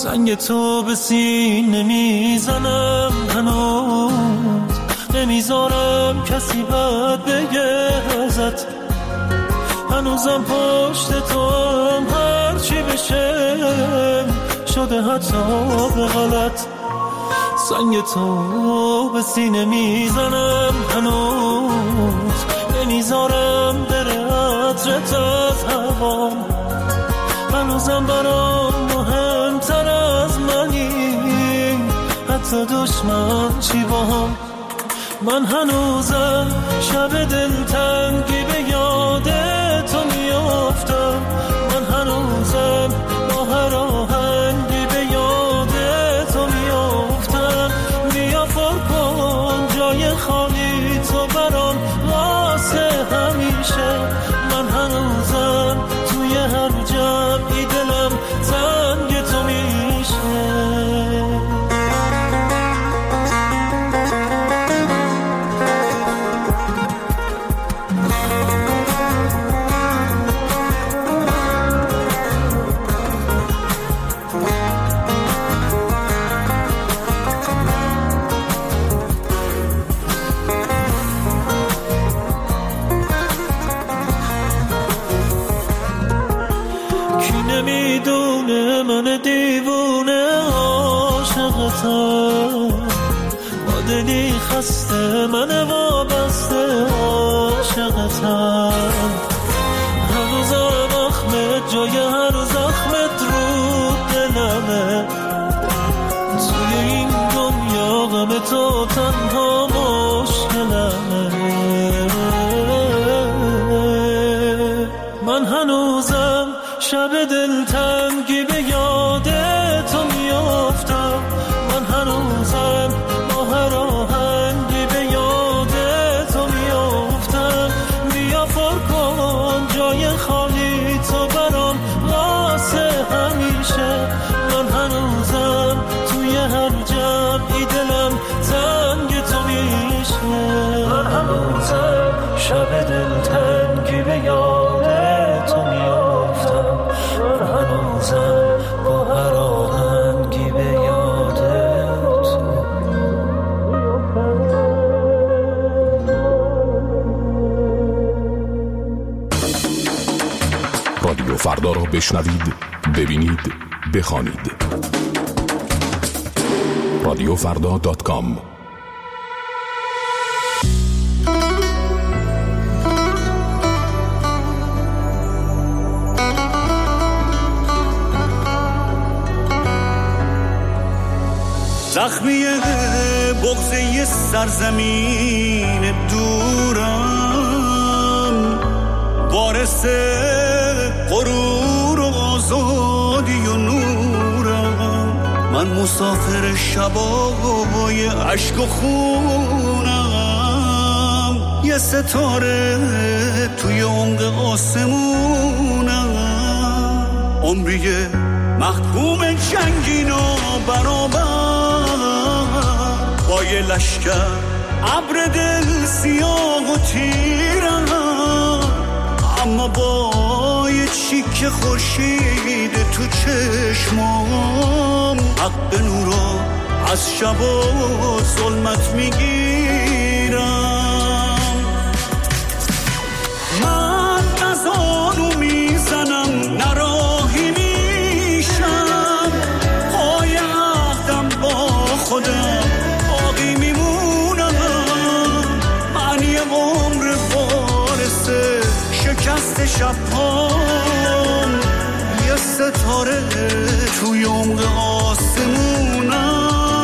زنگ تو به سینه میزنم هنوز، نمیذارم کسی بد بگه ازت، هنوزم پشت تو هم هرچی بشه شده حتی به غلط. زنگ تو به سینه میزنم هنوز، نمیذارم بره عطرت از هوام، هنوزم برام مهمتر از منی، حتی دشمن چی با هم. من هنوزم شب دلتنگی به یاد تو میافتم، من هنوزم با هر آهنگی به یاد تو میافتم. بیا پر کن جای خالی تو برام واسه همیشه، من هنوزم توی هر جمعی دلم تنگ تو میشه. نمیدونه من دیوونه عاشقتم، با دلی خسته من وابسته عاشقتم، هنوزم اخمت جای هر زخمت رو دلمه، توی این دنیا غم تو تنها مشکلمه. من هنوزم شب دلتنگی به یاد تو میافتم، من هنوزم با هر آهنگی به یاد تو میافتم. بیا پر کن جای خالی تو برام واسه همیشه، من هنوزم توی هر جمعی دلم تنگ تو میشه. من هنوزم شب دلتنگی به یاد تو میافتم، من هنوزم با هر آهنگی به یاد تو. رادیو فردا را بشنوید، ببینید، بخوانید. radiofrda.com. زخمی بغضه سرزمین دورم، وارث غرور و آزادی و نورم، من مسافر شبای عشق و خونم، یه ستاره توی عمق آسمونم، عمری محکوم جنگین و برابر با یه لشکر ابر دل سیاه و تیرم، اما با یه چیک خورشید تو چشمام حق نورا از شب و ظلمت میگیرم. من نزانو میزنم نراهی میشم، پای عهدم با خودم باقی میمونم، من یه عمر وارث شکست شبام، یه ستاره توی عمق آسمونم.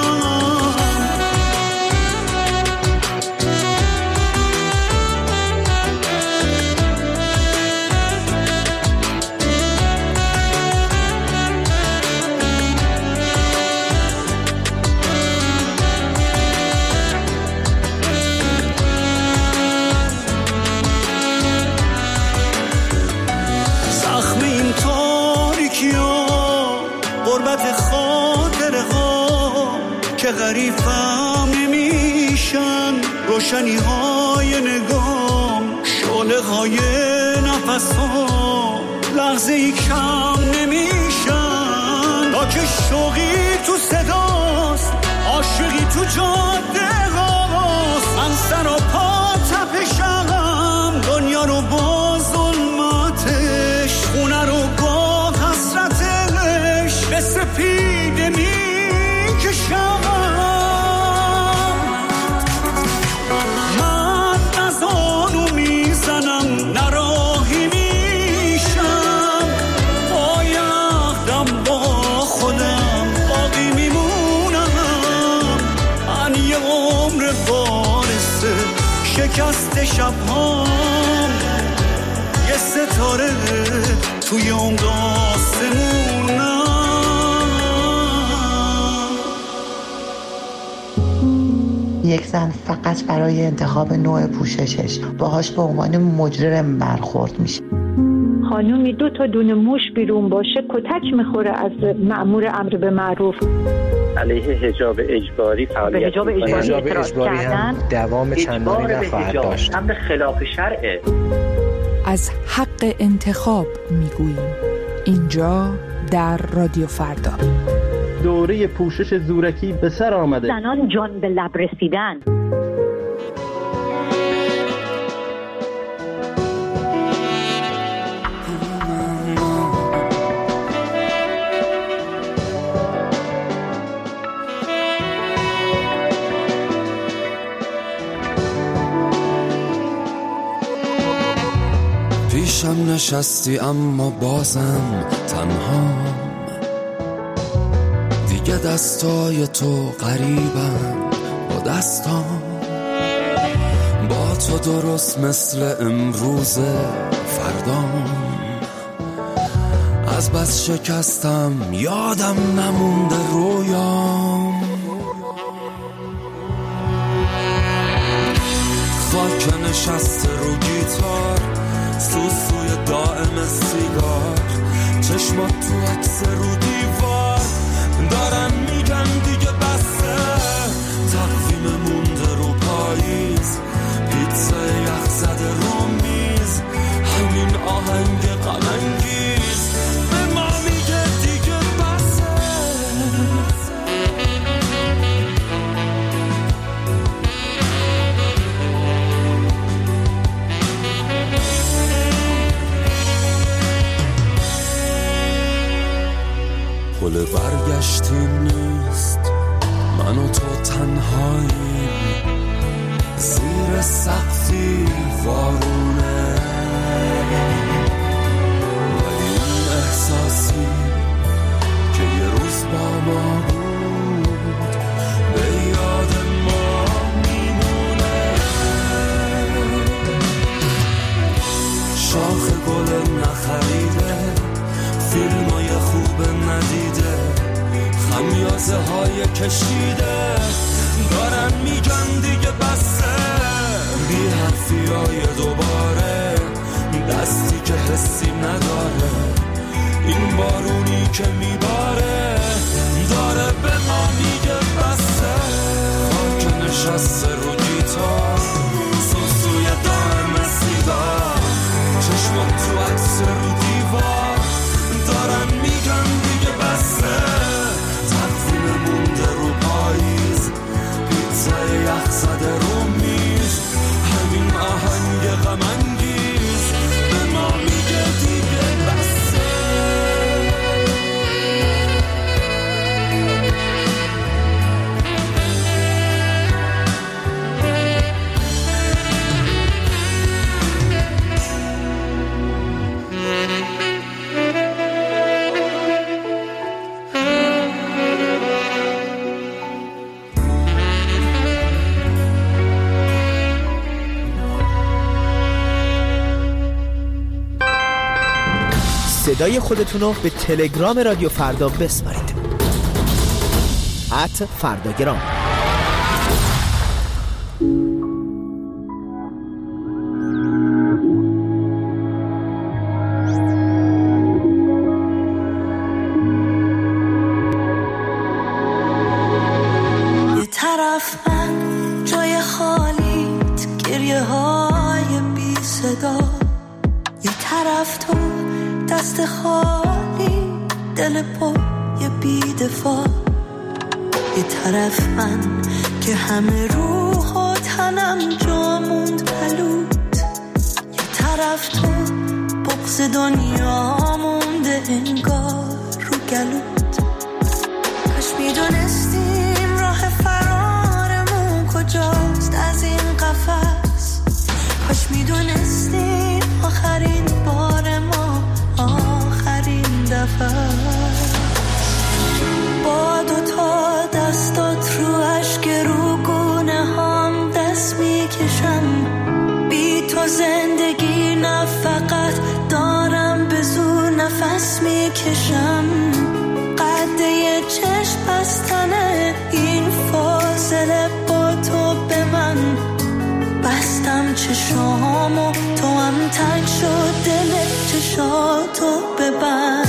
که غریبم نمیشن روشنی های نگام، شعله های نفس ها لحظه ای کم نمیشن، تا که شوقی تو صداست، عاشقی تو جاده هاست. من سر و پا تپشم، دنیا رو با ظلماتش، خونه رو با حسرتش به سپیده میکشم. من از آنو میزنم، نراهی میشم، پایخدم با خودم، باقی میمونم. من یه عمر وارثه شکست شبهام، یه ستاره توی اون آسمونم. یک زن فقط برای انتخاب نوع پوششش باهاش به عنوان مجرم برخورد میشه. خانومی 2 تا دونه موش بیرون باشه کتک میخوره از مأمور امر به معروف. علیه حجاب اجباری فعالیت حجاب اجباری هم دوام چندانی نخواهد داشت. امر خلاف شرعه. از حق انتخاب میگوییم اینجا در رادیو فردا. دوره پوشش زورکی به سر آمده. زنان جان به لب رسیدن. پیشم نشستی اما بازم تنها، دیگه دستای تو قریبم با دستام، با تو درست مثل امروز فردام. از بس شکستم یادم نمونده رویام، خاک نشسته رو گیتار، سوسوی دائم سیگار، چشمات تو عکس رو دیوار، دارن میگن دیگه بسه، تقویم مونده رو پاییز، پیتزا یخ زده رو میز، همین آهنگ غم انگیز به ما میگه دیگه بسه. پل برگشتی نیست، من و تو تنهاییم، زیر سقفی وارونه، ولی اون احساسی که یه روز با ما بود به یاد ما میمونه. شاخ گل نخریده، فیلمای خوب ندیده، خمیازه های کشیده، دارن میگن دیگه بسه، بی حرفی های دوباره، دستی که حسی نداره، این بارونی که میباره، داره به ما میگه بسه. خاک نشسته رو گیتار، سوسوی دائم سیگار، چشمات تو عکس رو دیوار، دارن میگن دیگه بسه، تقویم مونده رو پاییز، پیتزا یخ زده رو میز، همین آهنگ غم انگیز به ما میگه دیگه بسه. صدای خودتونو به تلگرام رادیو فردا بسپارید. @فرداگرام. یه طرف من جای خالیت، گریه های بی صدا، یه طرف تو دست خالی، دل پر بی‌دفاع. یه طرف من که همه روح و تنم جا موند پلوت، یه طرف تو بغض دنیا مونده انگار رو گلوت. کاش میدونستیم راه فرارمون کجاست از این قفس، کاش میدونستیم آخرین بار ما آخرین دفعه. با دوتا دستات رو اشک رو گونه هم دست میکشم، بی تو زندگی نه فقط دارم به زور نفس میکشم. قد یه چشم بستنه این فاصله با تو به من، بستم چشامو تو هم تنگ شد دل چشاتو ببند.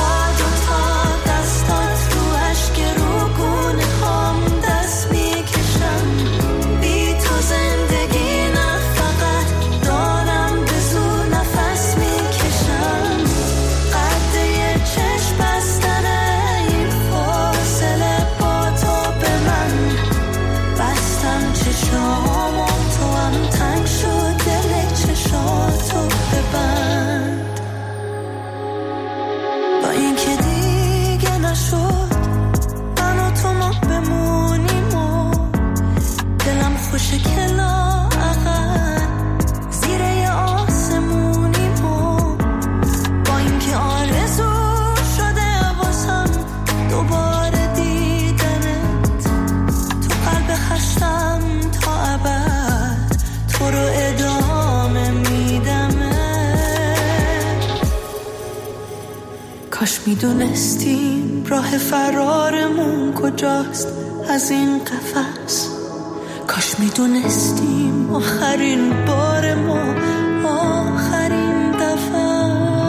کاش میدونستیم راه فرارمون کجاست از این قفس، کاش میدونستیم آخرین بار ما آخرین دفعه.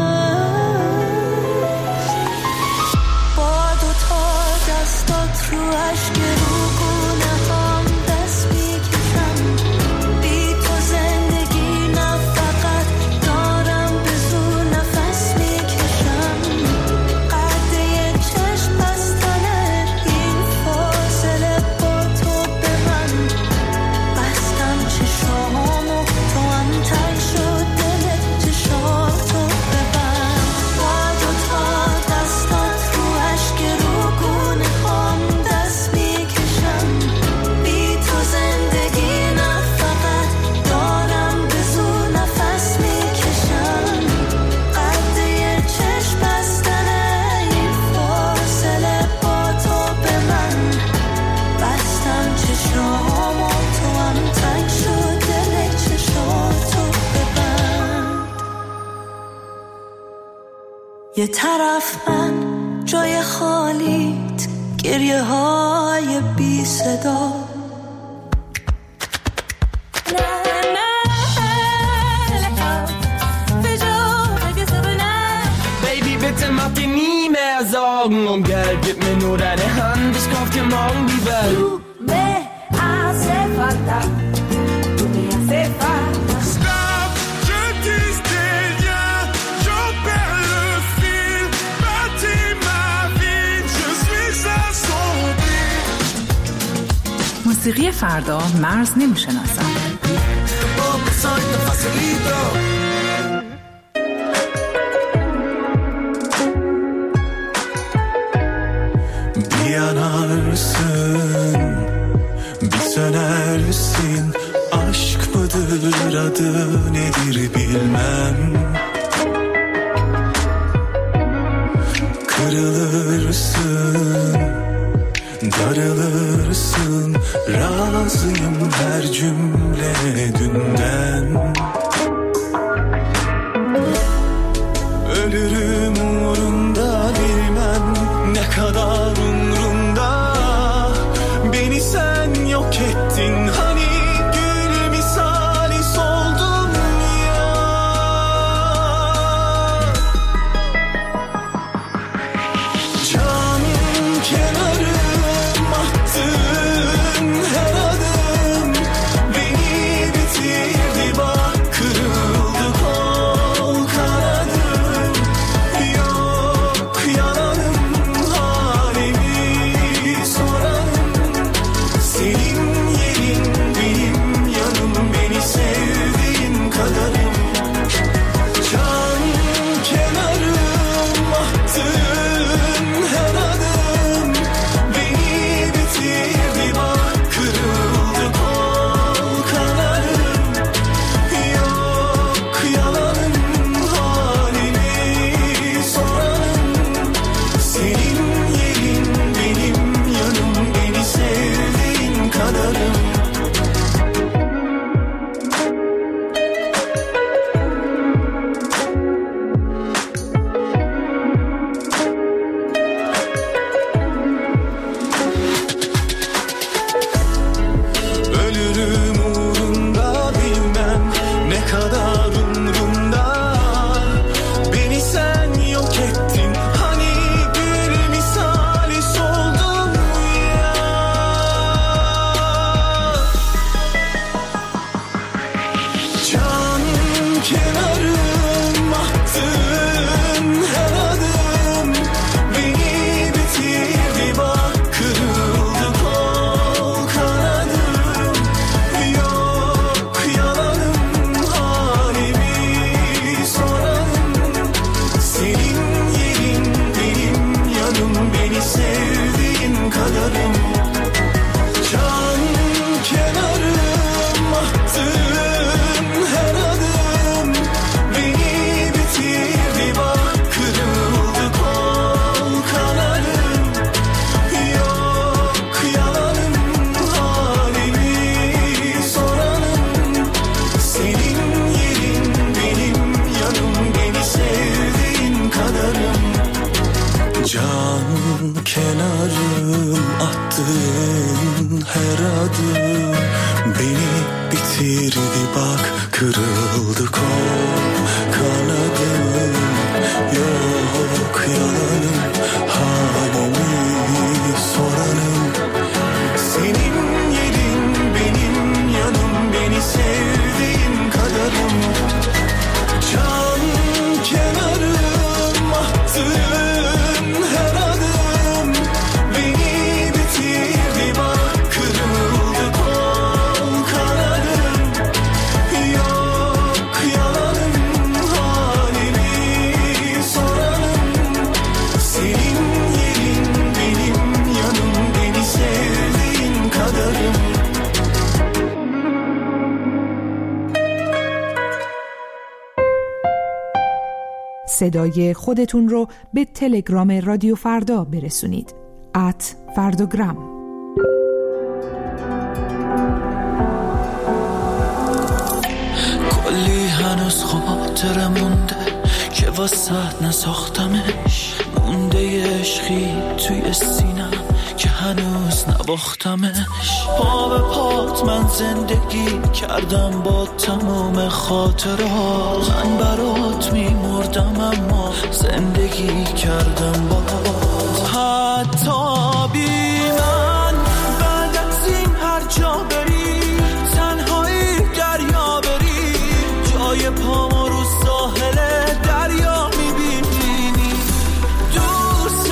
با دوتا دستات رو اشک رو گونه هم دست میکشم، بی تو زندگی نه فقط دارم به زور نفس میکشم. قد یه چشم بستنه این فاصله با تو به من، بستم چشامو تو هم تنگ شد دل چشاتو ببند. با دوتا دستات رو اشک رو گونه هم دست میکشم، بی تو زندگی نه فقط دارم به زور نفس میکشم. قد یه چشم بستنه این فاصله با تو به من، بستم چشامو تو هم تنگ شد دل چشاتو ببند. یه طرف من جای خالیت، گریه های بی صدا. Baby, bitte mach dir nie mehr Sorgen um Geld, gib mir nur deine Hand, ich kauf dir morgen die Welt. Du me hace falta, tu me hace falta. Stop, je tisse des liens, j'en perds le fil. Bâtis ma vie, je suis assombri. موسیقی فردا مرز نمیشناسد. Yanarsın, bitenersin. Aşk mıdır adı nedir bilmem. Kırılırsın, darılırsın. Razıyım her cümlene dünden. Ölürüm uğrunda bilmem ne kadar umrunda. Beni sen yok ettin hani gül misali soldum ya. Canım kenarım attın her adım beni bitirdi bak. kenarım, attığın her adım beni bitirdi bak, kırıldı kol kanadım. Yok yalanım, halimi soranım. Senin yerin benim yanım, beni sevdiğin kadarım. Can kenarım, attığın her adım beni bitirdi bak, kırıldı kol kanadım. Yok yalanım, halimi soranım. Senin yerin benim yanım, beni sevdiğin kadarım. صدای خودتون رو به تلگرام رادیو فردا برسونید. @فرداگرام. کلی هنوز خاطره مونده که واسه نساختمش، مونده عشقی توی سینم که هنوز نباختمش. پا به پات من زندگی کردم با تمام خاطرات، من برات میمردم اما زندگی کردم بات. حتی بی من بعد از این هر جا بری، تنهایی دریا بری، جای پامو رو ساحل دریا میبینی. دوست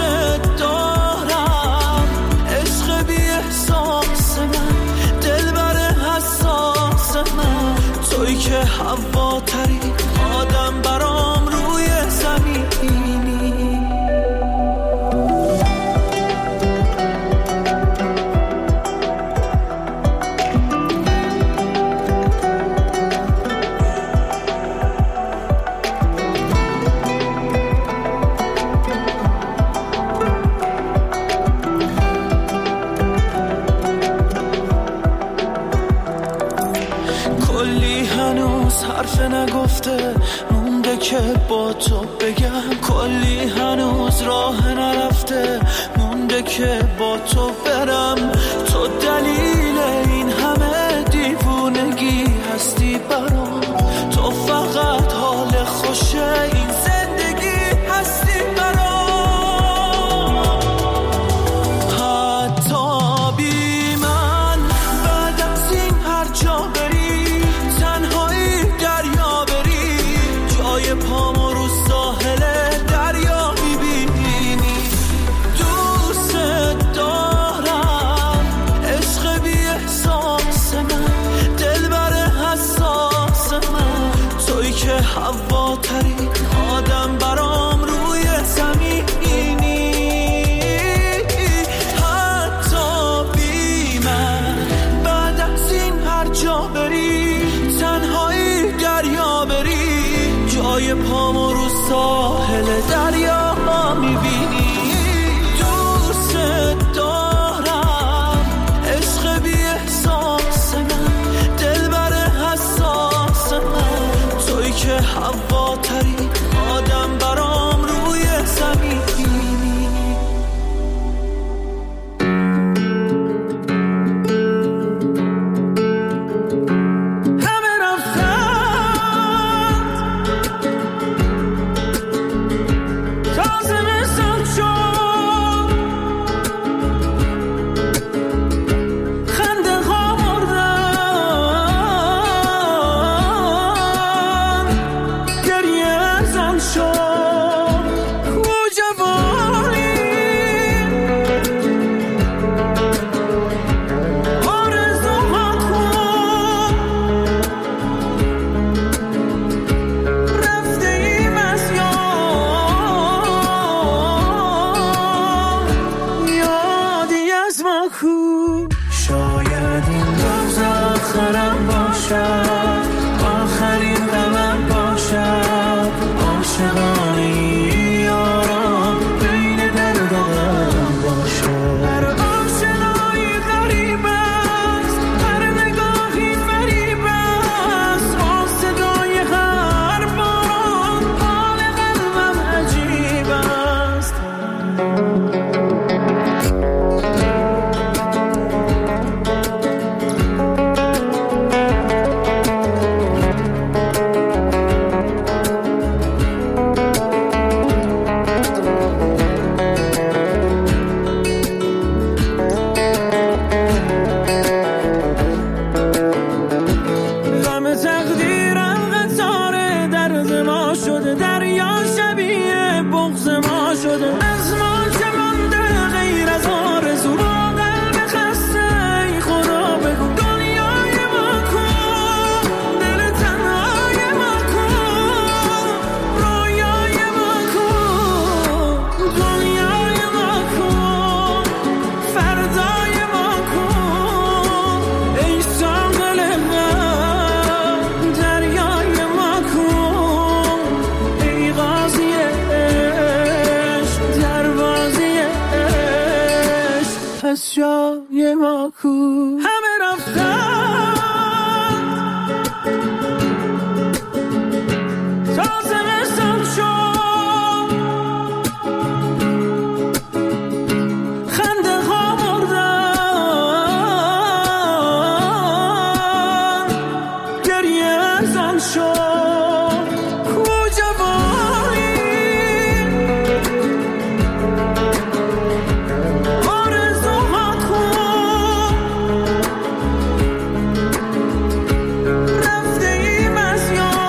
دارم عشق بی احساس من، دلبر حساس من، توی که هواتری آدم برام روی زمینی. حرف نگفته مونده که با تو بگم، کلی هنوز راه نرفته مونده که با تو برم. تو دلیل این همه دیوونگی هستی برام، تو فقط حال خوشه این زندگی هستی برام. حتی بی من بعد از این هر جا بری، تنهایی دریا بری، جای پامو رو ساحل دریا میبینی. دوست دارم از جای ما کو. همه رفتن تا زمستان شد، خنده ها مردن، گریه ازان شد. کو جوانی آرزوها کو، رفته ایم از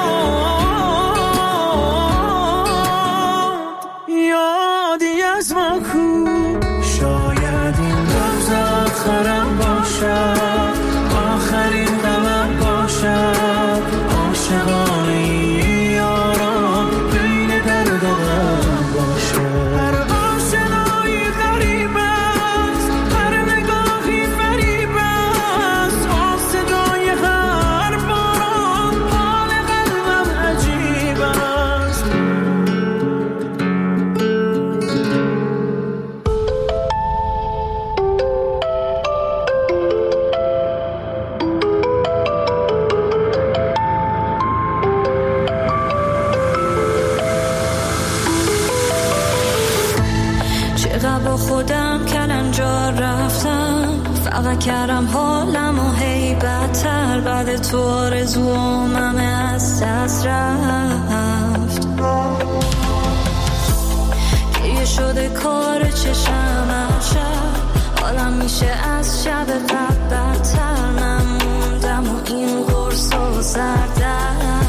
یادی از ما کو. شاید این روز آخرم باشد، آخرین غمم باشد، عاشقانه یاران بین در دلم باشد. هر آشنایی غریب است، هر نگاهی فریب است، آن صدای هر باران حال قلبم عجیب است. چقدر با خودم کلنجار رفتم، فقط کردم حالمو هی بدتر. بعد تو آرزوام همه از دست رفت، گریه شده کار چشم هر شب، حالم میشه از شب قبل بدتر. من موندم و این قرص و سردم،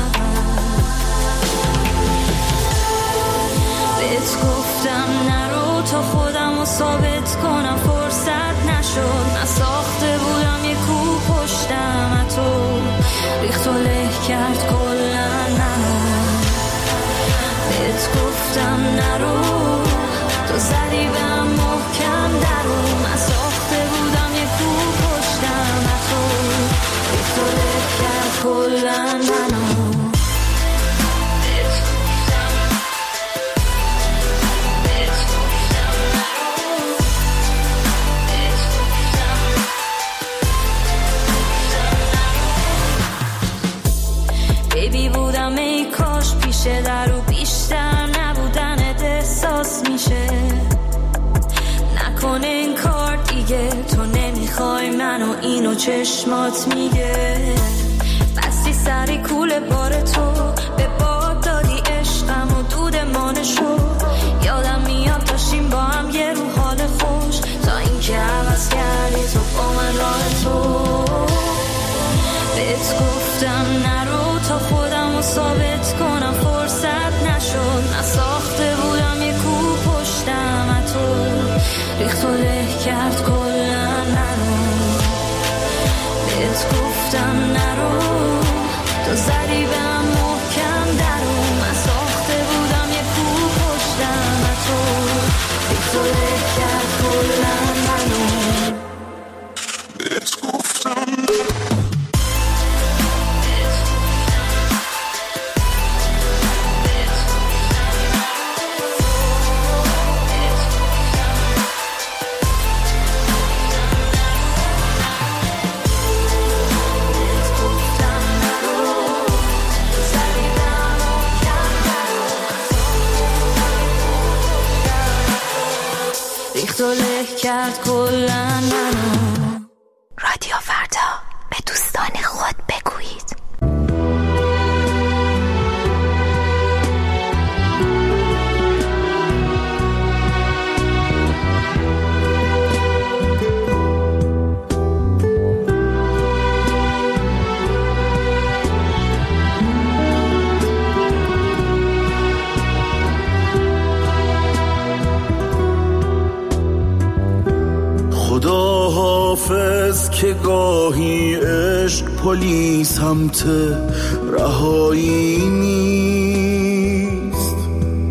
بهت گفتم نرو تا خودم رو ثابت کنم، فرصت نشد. من ساخته بودم یه کوه پشتم، تو ریخت و له کرد کلا منو. بهت گفتم نرو، تو زدی بهم محکم درو. من ساخته بودم یه کوه پشتم، تو ریخت و له کرد کلا منو. بیبی بودم ای کاش پیشه در و بیشتر نبودنت احساس میشه. نکنه این کار دیگه، تو نمیخوای منو، اینو چشمات میگه. بستی سری کول بار تو، به باد دادی عشقم و دود مانشو. یادم میاد داشتیم با هم یه رو حال خوش، تا اینکه عوض کردی تو با من راه تو. بهت گفتم نرو تا خودم رو ثابت کنم، فرصت نشد. من ساخته بودم یه کوه پشتم، تو ریخت و له کرد کلا منو. بهت گفتم نرو، تو زدی بهم محکم درو. من ساخته بودم یه کوه پشتم، تو ریخت و له کرد کلا منو. بهت گفتم ریخت و له کرد کلا منو. رادیو فردا، به دوستان خود بگویید. خدا حافظ که گاهی عشق پلیس همت رهایی نیست،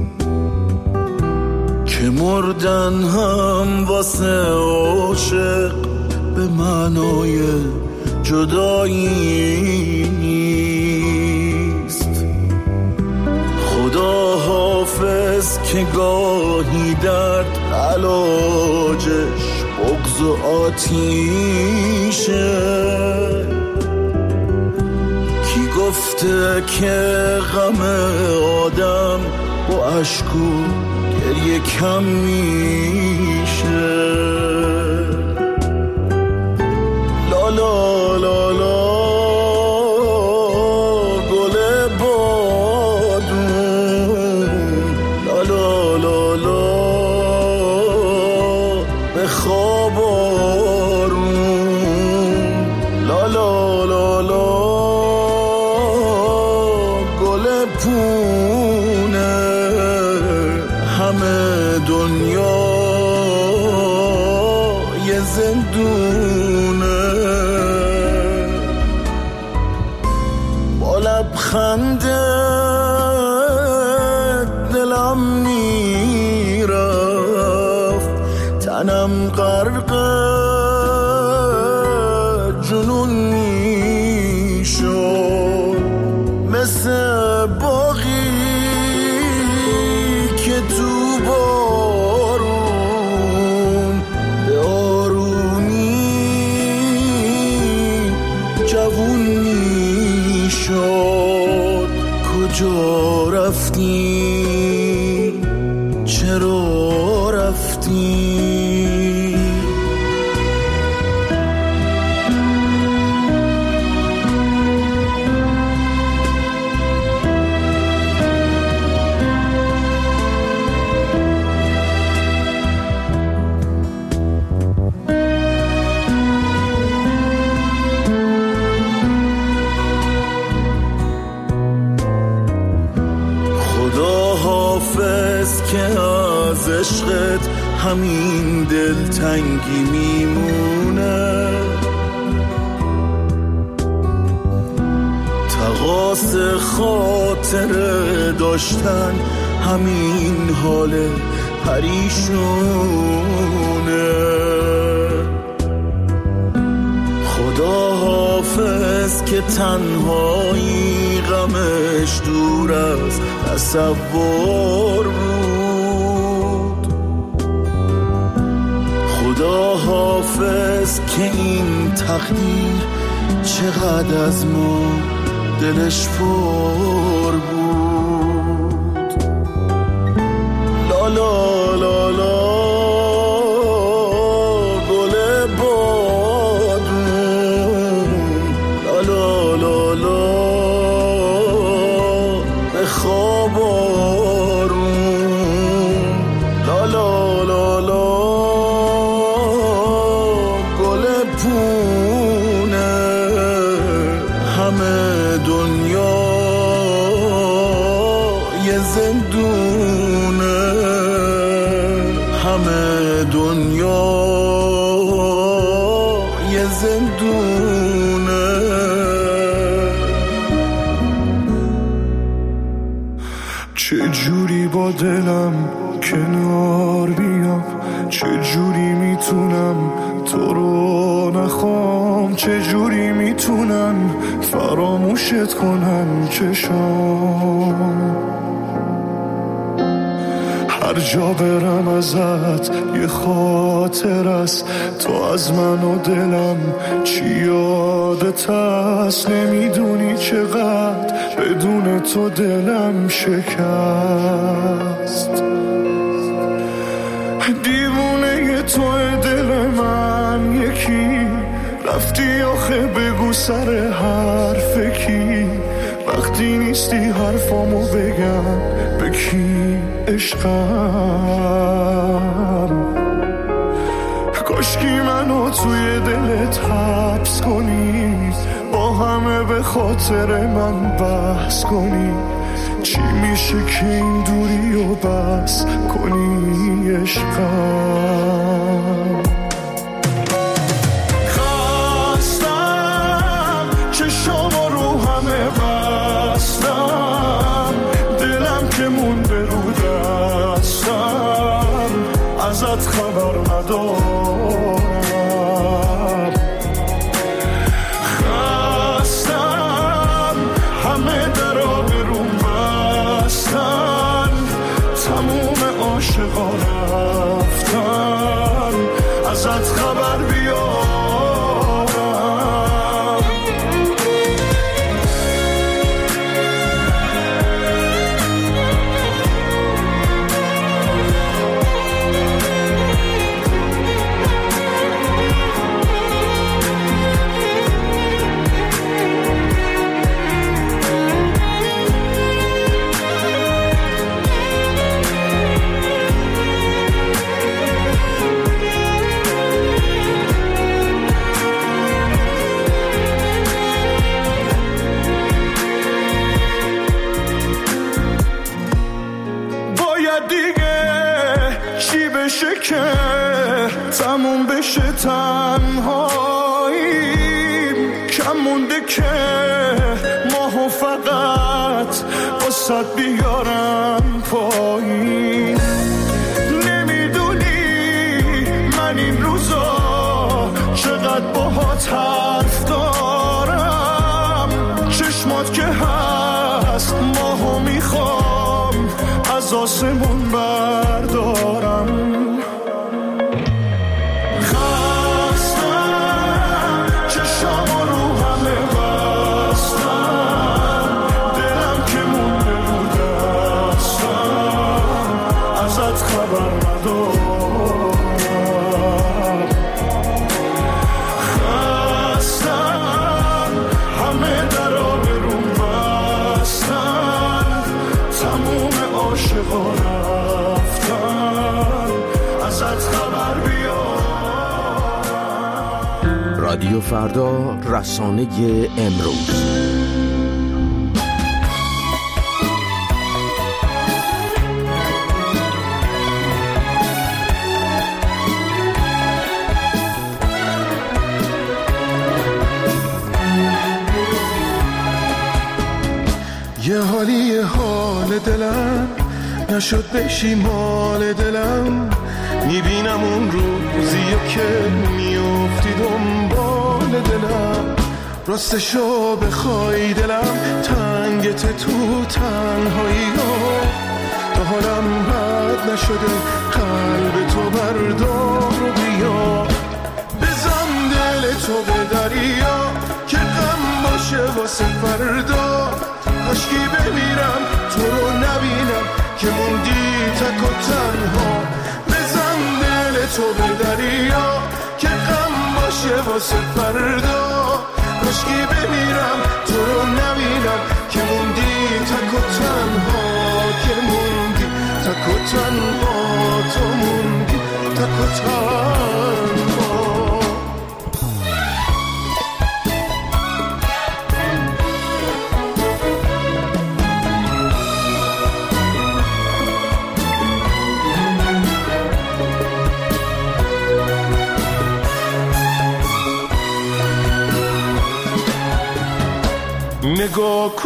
که مردن هم واسه عاشق به معنای جدایی نیست. خدا حافظ که گاهی درد علاجش بغض سوز و آتیشه. کی گفته که غم آدم با اشک و گریه کم میشه؟ لا لا لا لا گل بادون، لا لا لا لا به خواب آروم، لا لا لا لا گل پونه. همه دنیا یه زندونه، با لبخنده دلم میرفت، تنم غرق جنون میشد. مثل باغی که تو بارون به آرومی جوون میشد. کجا رفتی؟ چرا رفتی؟ که از عشقت همین دلتنگی میمونه. تقاص خاطر داشتن همین حال پریشونه. خدا حافظ که تنهایی غمش دور از تصور بود. خدا حافظ که این تقدیر چقدر از ما دلش پر بود. لا لا لا لا گل بادون، لا لا لا لا به خواب آروم، لا لا لا لا گل پونه. همه دنیا یه زندونه، همه دنیا یه زندونه. چه جوری با دلم کنار بیام، چه جوری میتونم تو رو نخوام، چه جوری میتونم فراموشت کنم چشام. هر جا برم ازت یه خاطر است، تو از من و دلم چی یادت هست. نمیدونی چقدر بدون تو دلم شکست. دیوونه توی دل من یکی، رفتی آخه بگو سر حرف کی. وقتی نیستی حرفامو بگم به کی عشقم. کاشکی منو توی دلت حبس کنی، با همه به خاطر من بحث کنی. چی میشه که این دوری و بس کنی عشقم. خستم چشامو رو همه بستم، دلم که مونده رو دستم، ازت خبر ندارم. خستم همه درا برون بستن، تموم عاشقا رفتن، از ازت خبر بیارم. که تموم بشه تنهاییم، کم مونده که ماهو فقط واسد بیارم پایین. نمیدونی من این روزا چقدر باهات حرف دارم، چشمات که هست ماهو میخوام از آسمون بردارم. رادیو فردا، رسانه امروز. یه حالی حال دلم نشد بشی مال دلم، میبینم اون روزیه که میافتی دنبال دلم. راستشو بخوای دلم تنگت تو تنهایی ها، تا حالم بد نشده قلب تو بردار و بیا. بزن دل تو به دریا که غم باشه واسه فردا، کاشکی بمیرم تو رو نبینم که موندی تک و تنها. بزن دل تو به دریا که غم باشه واسه فردا، کاشکی بمیرم تو رو نبینم که موندی تک و تنها، که موندی تک و تنها، تو موندی تک و تنها. نگاه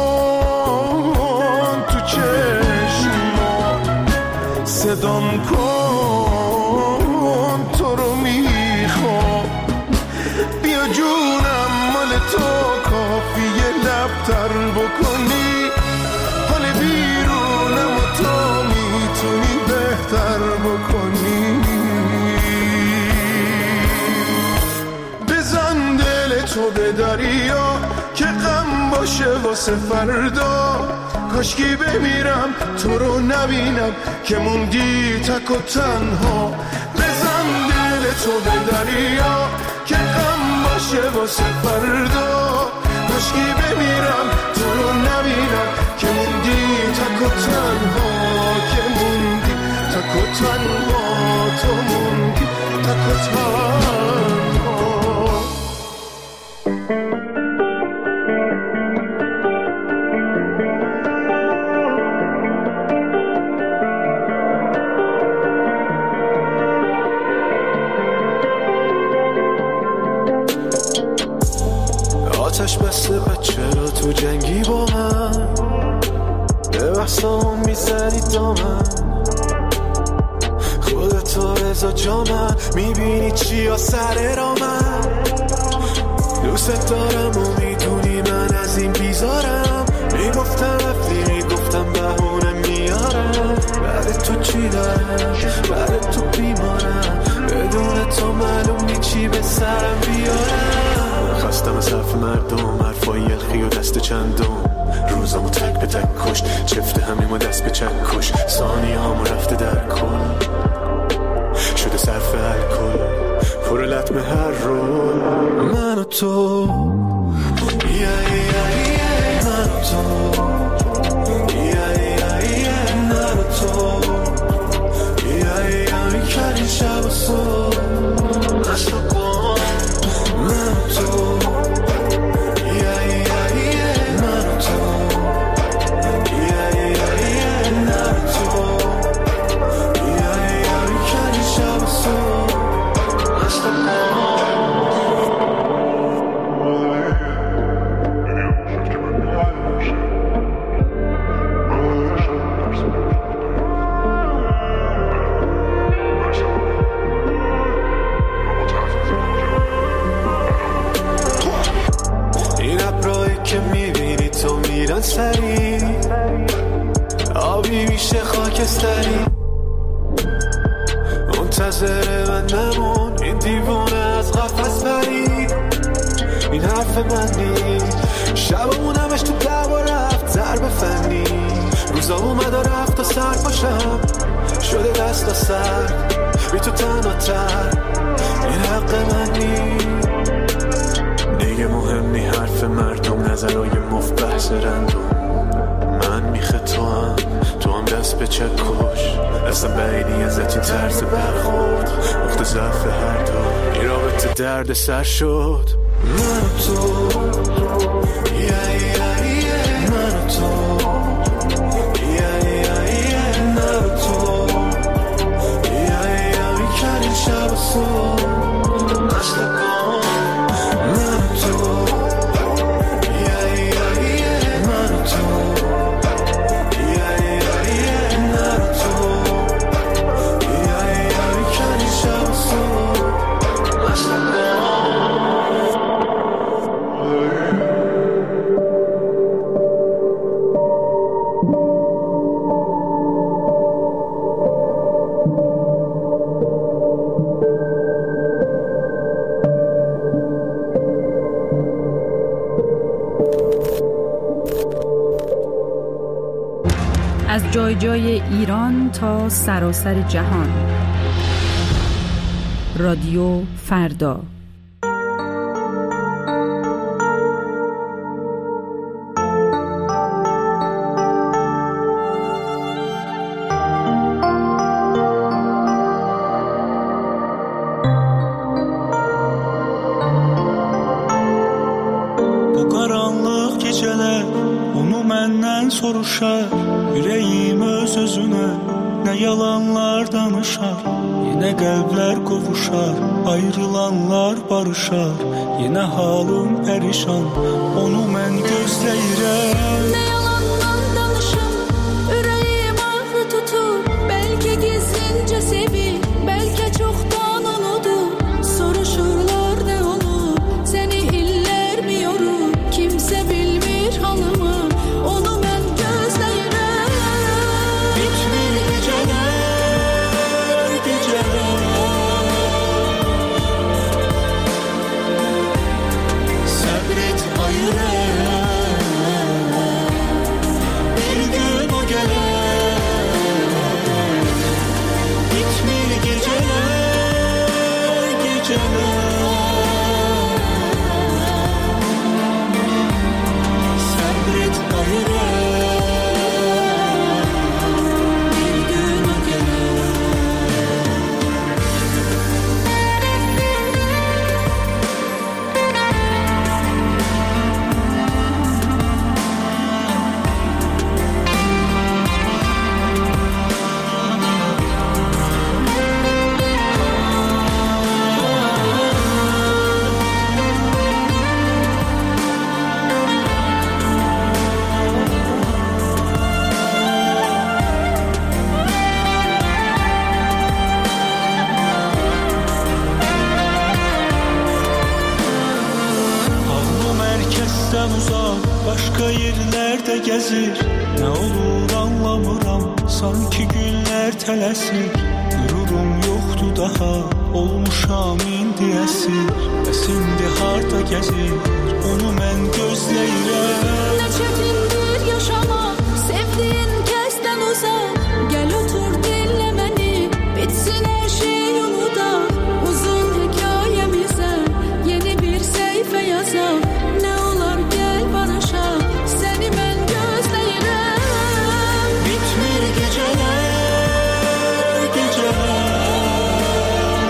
کن تو چشما، صدام کن تو رو میخوام. بیا جونم مال تو کافیه لبتر بکنی، حال بیرونم و تو میتونی بهتر بکنی. بزن دل تو به دریا که غم باشه واسه فردا، کاشکی بمیرم تو رو نبینم که موندی تک و تنها. بزن دل تو به دریا که غم باشه واسه فردا، کاشکی بمیرم تو رو نبینم که موندی تک و تنها، که موندی تک و تنها، تو موندی تک و تنها. آتش بسته بچه را تو جنگی با من، به بحثام میزنی دامن. خودتو رضا جامن میبینی چی یا سر را من. دوست دارم و میدونی من از این بیزارم، میگفتم رفتی میگفتم بهونه میارم. بعد تو چی دارم، بعد تو بیمارم، بدون تو چی به سرم بیارم. خستم از حرف مردم، حرفای یلخی و دست چندم. روزامو تک به تک کش، چفت همیم و دست به چک کش. ثانیه هامو رفته در کل، شده صرف الکل، پر لطمه هر رو. من و تو من و تو من و تو کردیم شب و صبح نشتا کن. من و تو من و تو من و تو کردیم شب و صبح نشتا کن. سری آبی میشه خاکستری. منتظر من نمون، این دیوانه از قفس برید. این حرف من نیست، شبمون همش تو دعوا رفت ضرب فنی. روزا اومد و رفت و سر باشم شده دست و سر بی تو تنها تر. این حق من نیست دیگه، مهم نی حرف مردم، نظرهای مفت بحث رندوم. من میخه تو هم دست به چک کش. اصلا بعیدی ازت این طرز برخورد، نقطه ضعف هر دو این رابطه درد سر شد. من و تو من و تو من و تو کردیم شب و صبح نشتا کن. من و تو من و تو کردیم شب و صبح نشتا کن. از جای جای ایران تا سراسر جهان. رادیو فردا. Bu qaranlıq gecələr onu məndən soruşar. Ürəyim öz özünə nə yalanlar danışar. Yenə qəlblər qovuşar, ayrılanlar barışar. Yenə halım pərişan, onu mən gözləyirəm. Nə yalandan danışım, ürəyim ağrı tutur. Bəlkə gizlincə sevir, bəlkə çoxdan unudur. Soruşurlar nə olur, səni illər mi yorur? Kimsə bilmir halımı, onu mən gözləyirəm. Bitmir gecələr, gecələr. Səbr et ayırəm, bir gün o gələr. Bitmir gecələr, gecələr. Səbr et ayırəm, bir gün o gələr. Ağlı mərkəzdən uzaq, başqa yerlərdə gəzir. Nə olur anlamıram, sanki günlər tələsir. Qürurum yoxdur daha olmuşam indi əsir, əsimdi harda gəzir, onu mən gözləyirəm. Nə çətindir yaşamaq, sevdiyin kəsdən uzaq, gəl otur dinlə məni, bitsin hər şey unudaq, uzun hekayəmizə yeni bir səhifə yazaq, nə olar gəl barışaq, səni mən gözləyirəm. Bitmir gecələr, gecələr,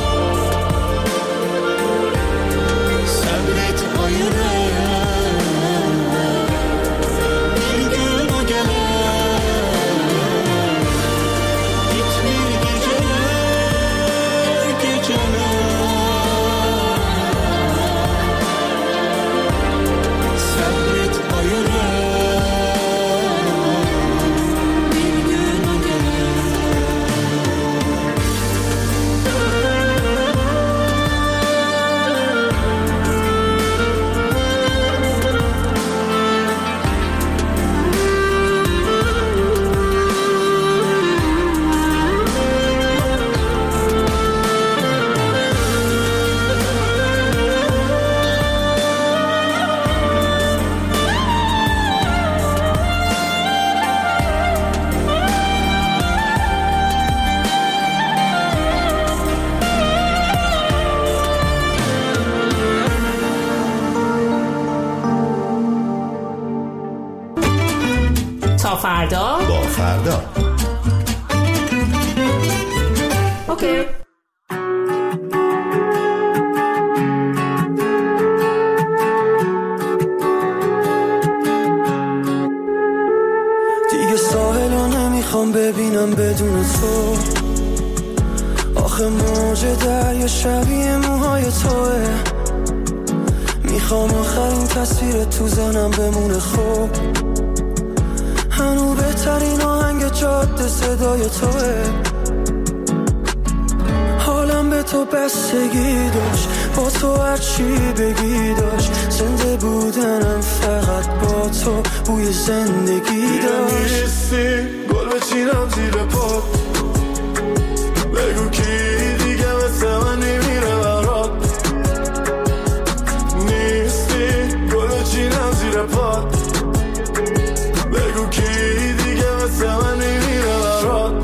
səbret ayırır, bir gün o gələr. Bitmir gecələr, gecələr, səbret ayırır. تا فردا با فردا. اوکی. دیگه ساحلو نمیخوام ببینم بدون تو، آخه موج دریا شبیه موهای توه، میخوام آخرین تصویر تو ذهنم بمونه. خوب هنو بهترین آهنگ جاده صدای توه، حالم به تو بستگی داشت، با تو هرچی بگی داشت، زنده بودنم فقط با تو بوی زندگی داشت. نیستی گل بچینم زیر پات، بگو کی دیگه مثل من نمیره برات. نیستی گل بچینم زیر پات، بگو کی دیگه مثل من نمیره برات.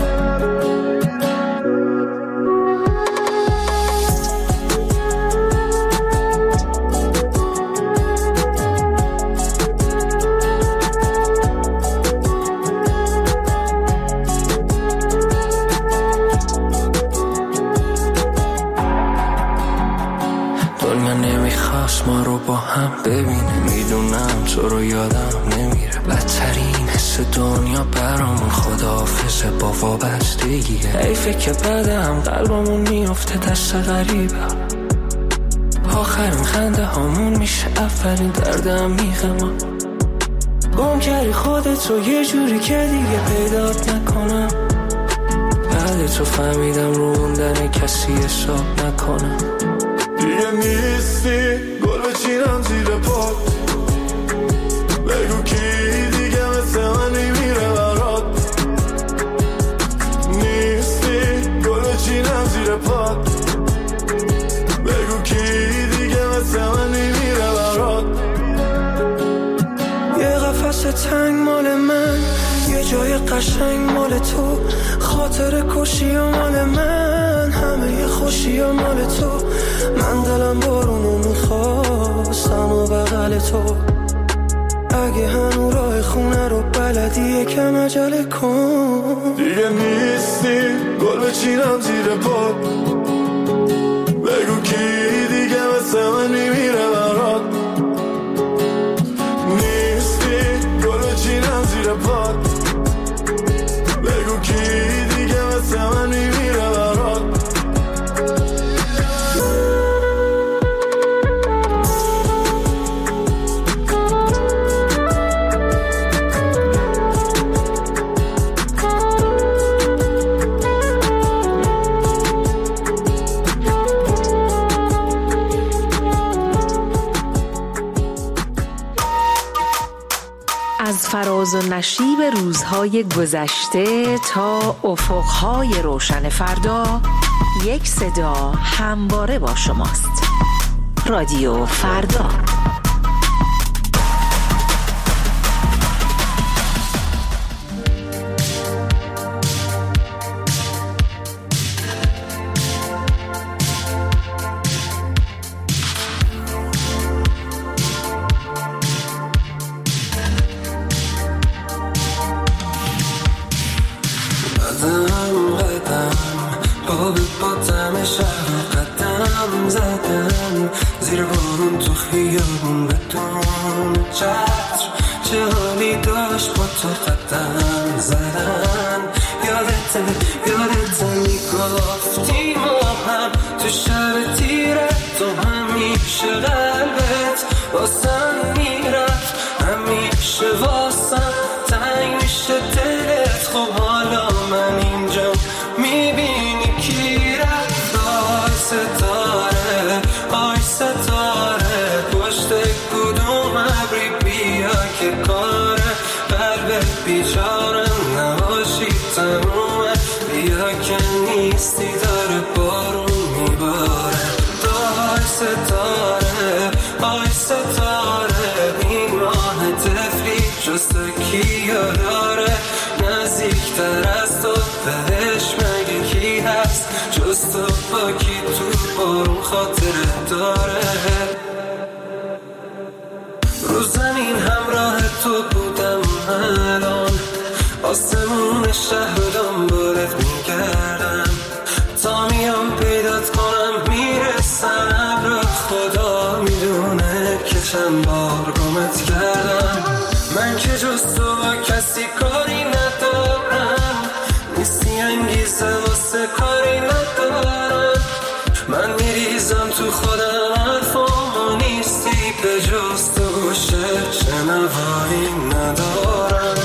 دنیا نمیخواست ما رو با هم ببینه، میدونم تو رو یادم نمیره، بدترین حس دنیا برامون خداحافظه با وابستگیه. حیفه که بعدم قلبمون میفته دست غریبه، آخرین خنده هامون میشه اولین درد عمیق ما. گم کردی خودتو یه جوری که دیگه پیدات نکنم، بعد تو فهمیدم رو موندن کسی حساب نکنم. دیگه نیستی گل بچینم زیر پات، بگو کی دیگه مثل من نمیره برات. نیستی گل بچینم زیر پات، بگو کی دیگه مثل من نمیره برات. یه قفس تنگ مال من، یه جای قشنگ مال تو، خاطر کشی و مال من، همه یه خوشی و مال تو. من دلم بارونو میخواستم و بغل تو، اگه هنو راه خونه رو بلدی یکم عجله کن. دیگه نیستی گل بچینم زیر پات، بگو کی دیگه مثل من نمیره برات. نیستی گل بچینم زیر پات، بگو کی دیگه مثل من نمیره برات. از فراز و نشیب روزهای گذشته تا افقهای روشن فردا، یک صدا همواره با شماست. رادیو فردا. زیر بارون تو خیابون بدون چتر چه حالی داشت با تو قدم زدن. یادت میگفتی ما هم تو شب تیره، تو همیشه قلبت واسم میرفت، همیشه واسم تنگ میشه دلت. خب حالا من اینجا میبینی کی رفت. آی ستاره پشت کدوم ابری بیا که کاره قلب بیچارم نباشی تمومه. بیا که نیستی داره بارون میباره. آی ستاره این ماه تفلی جز تو کیا داره، نزدیکتر از تو بهش مگه کی هست جز تو، با کی تو بارون خاطره داره. رو زمین همراه تو بودم الان، آسمون شهر دنبالت میگردم، تا میام پیدات کنم میرسم. ابر خدا میدونه که چند بار گمت کردم. من که جز تو با کسی کاری ندارم، نیستی انگیزه واسه کاری ندارم. من میریزم تو خودم حرفامو نیستی به جز تو گوشه شنوایی ندارم.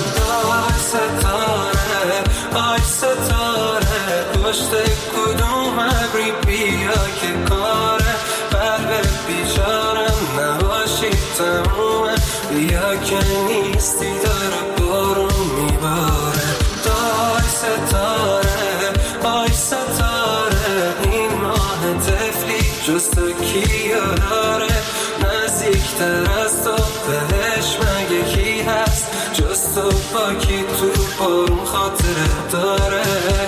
آی ستاره پشت کدوم ابری بیا که کاره قلب بیچارم نباشی تمومه. بیا که نیستی داره بارون میباره. آی ستاره این ماه تفلی جز تو کیا داره، نزدیکتر از تو بهش مگه کی هست جز تو، با کی تو بارون خاطره داره.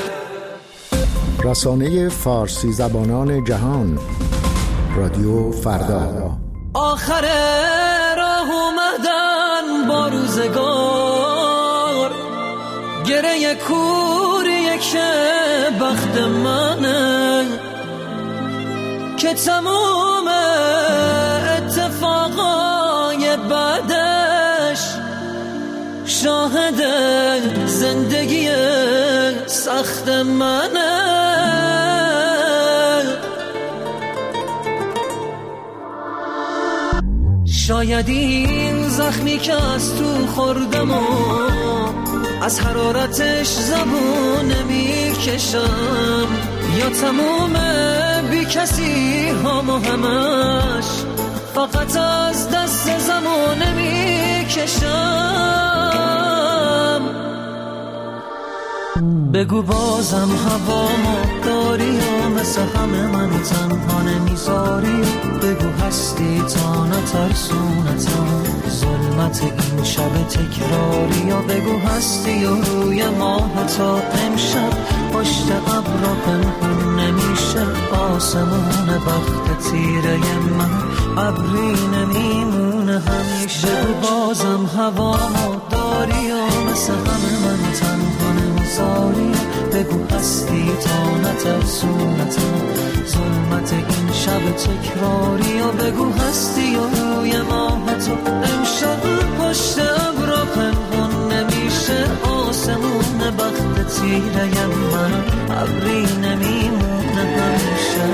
رسانه فارسی زبانان جهان رادیو فردا. آخر راه اومدن با روزگار، گره کوریه که بخت منه که تموم اتفاقای بعدش شاهد زندگی سخت منه. شاید این زخمی که از تو خوردم و از حرارتش زبون نمیکشم، یا تموم بی کسی همو همش فقط از دست زمان نمیکشم. بگو بازم هوامو داری و مثل همه من تنها نمیذاری. بگو هستی تا نترسونتم ظلمت این شب تکراری. یا بگو هستی و روی ماه تا امشب پشت ابرا پنهون نمیشه. آسمون بخت تیره من ابری نمیمونه همیشه. بگو بازم هوامو داری و مثل همه من تنها نمیذاری. بگو هستی تا نترسونتم ظلمت این شب تکراری. و بگو هستی و روی ماه تو امشب پشت ابرا پنهون نمیشه. آسمون بخت تیره من ابری نمیمونه همیشه.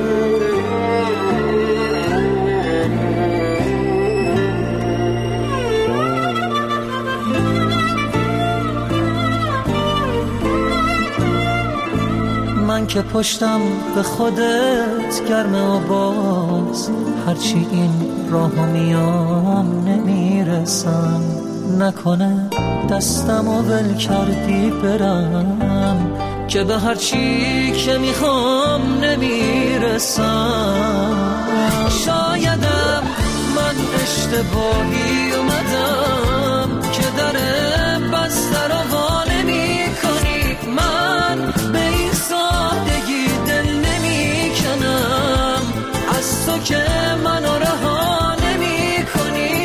من که پشتم به خودت گرمه و باز هرچی این راهو میام نمیرسم. نکنه دستمو ول کردی برم که به هر چی که میخوام نمیرسم. شایدم من اشتباهی اومدم که در بسته رو وا نمی کنی. من به این سادگی دل نمی کنم از تو که منو رها نمی کنی.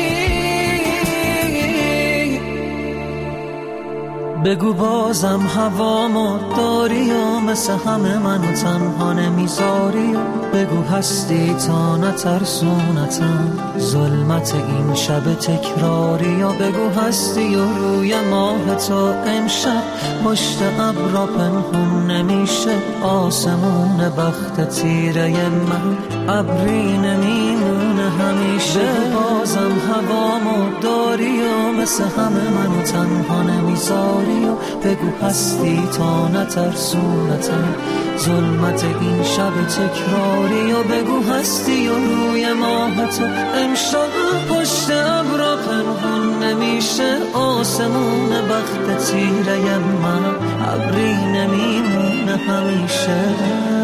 بگو بازم هوامو داری و مثل همه منو تنها نمیذاری و بگو هستی تا نترسونتم ظلمت این شب تکراری و بگو هستی و روی ماه تو امشب پشت ابرا پنهون نمیشه آسمون بخت تیره من ابری نمیمونه همیشه. بگو بازم هوامو داری و مثل همه منو تنها نمیذاری و بگو هستی تا نترسونتم ظلمت این شب تکراری و بگو هستی و روی ماه تو امشب پشت ابرا پنهون نمیشه آسمون بخت تیره من ابری نمیمونه همیشه.